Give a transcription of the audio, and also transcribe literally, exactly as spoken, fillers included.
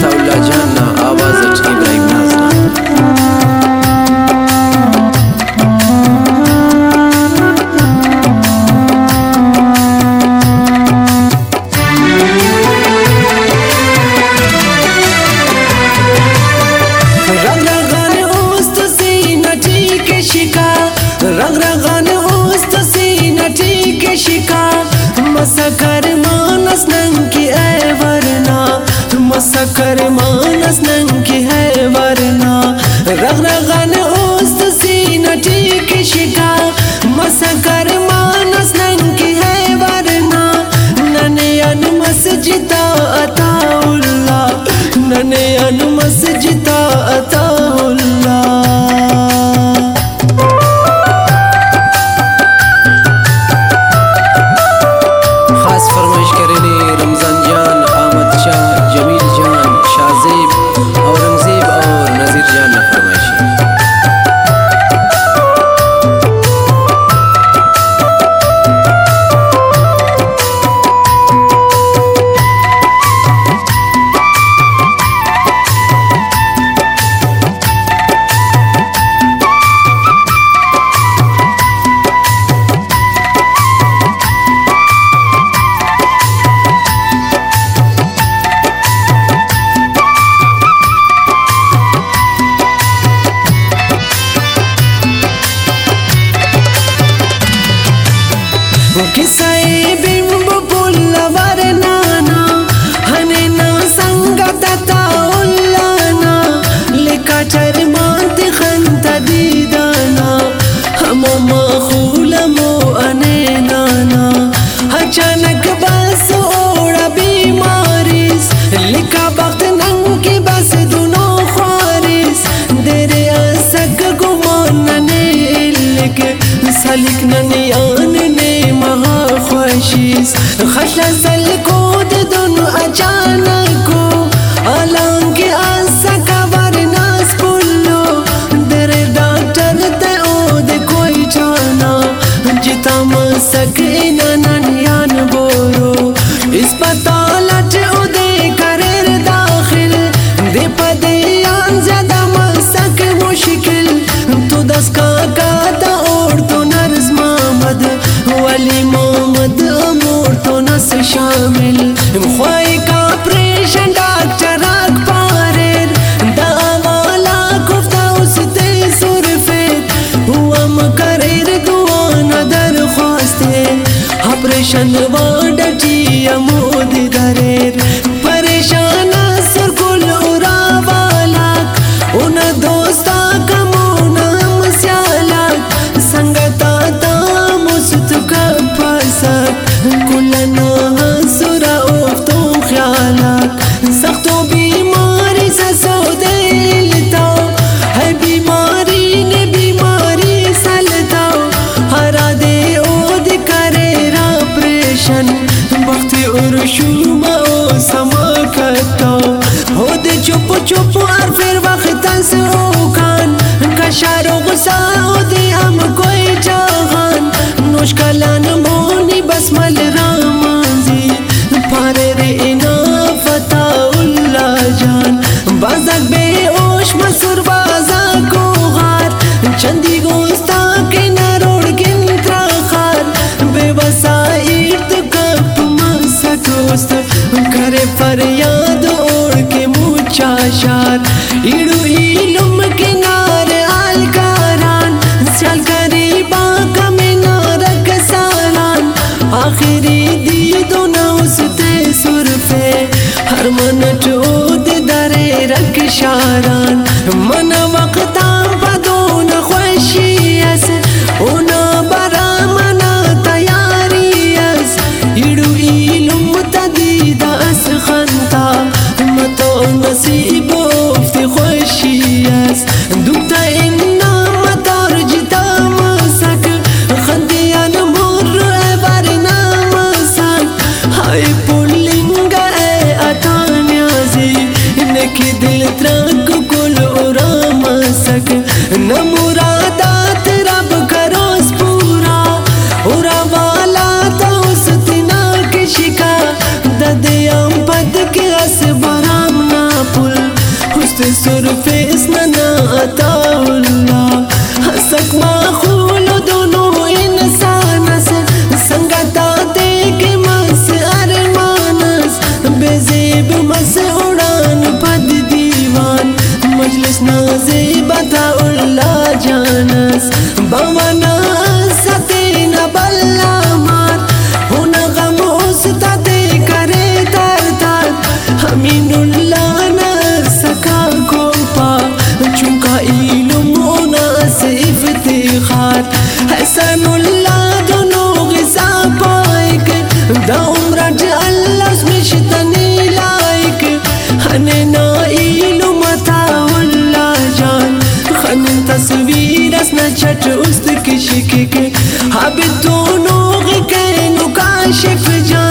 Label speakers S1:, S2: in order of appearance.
S1: अताउल्ला जान ना आवाज इब्राहिम नाज ना
S2: रंग रंगन उस्त सीनटी के शिका मसकर मानस नंकी है वरना मसकर मानस नंकी है वरना रंग रंगन उस्त सीनटी के शिका मसकर मानस नंकी है वरना ननयन मस्जिदा अताउल्ला ननयन मस्जिदा अताउल्ला किसाए बिंब पुल्लवर नाना हने ना संगत ताउल्लाना लिका चरमांत खंत दीदाना हमो मखूल मो अने नाना अचानक बस ओड़ा बीमारिस लिका वक्त नंकी बस दुनो ख्वारिस देरे असक गुमान ने लिक सलिक ननियान खशला सल कोद दोनों अचानक को अलंग आसा कवर नास पुल्लो दर डॉक्टर ते ओद कोई जाना जिता मसक ननियान बोरो अस्पताल उदे करेर दाखिल दे पदे ज्यादा मसक मुश्किल तो दस का काता और तो नर्स मोहम्मद वली मोहम्मद शामिल ख्वाई का ऑपरेशन डॉक्टर आग पारेर दावाला गुफ्ता उसते सुरफेत हुआ मकरेर दुआना दरख्वास्ते ऑपरेशन वाडटी अमोद दरेर परेशान सरकुल उरावाला उन दोस्ता कमोना मस्यालाक संगता तामुसत का पसक कुलना सुरा उफ्तो ख्यालाक सख्तो बीमारी ससो दिलता है बीमारी ने बीमारी सलता हरा दे ओद करे ऑपरेशन वक्ति उर्शुमा ओ समा करता हो दे चुप चुप और फिर वक्त से ओखान कशारो गुस्सा दे हम कोई जहान मुश्किलान मोनी बसमल रामाजी पारे रे इना फताउल्ला जान बाजक बेओश मसूर बाजा को हार चंदी गोस्ता के नरोड़ गिंत्रा खार बेवसा इर्द कप मसकोस्त करे फरियाद ओढ़ के मुचा शार इड़ू इलुम के नार अलकारान चल करीबा कमे नारक सालान आखिरी दीदो ना उसते सुरफे हर मन चोद दरे रख शारान मन वक्ता पदो न खुशियस उना बरा मना तैयारियस इड़ू इलुम तदीदा अस खंता मतो नसीब उफ्ती खुशियस दुखता इन्ना मतार जिता मसक खंदियान मुर वरना मसक हाय पुलिंगा ए अतान्याजी नकी दिल त्रक कुल उरा मसक न मुरादात रब करोस पूरा उरा वाला तो उस तिना के शिका ददयाम पद के अस बराम ना سرفیس ننا عطاءاللہ حسک ماخول دونوں انسانس سنگتا دیکھ مس ارمانس بے زیب مس اڑان پد دیوان مجلس نازیب عطاءاللہ جانس بوانا ستین بلا مار ہن غم استا دے کرے تر تر امین اللہ نسکا کو پا چونکا علم اناس افتخار حسن اللہ دونوں غصہ پائک دا عمرج اللہ اسمشتنی لائک ہنے نا علم عطاءاللہ جان خن تصویر اسنا چھٹ است کشک کے حب دونوں غکینو کاشف جان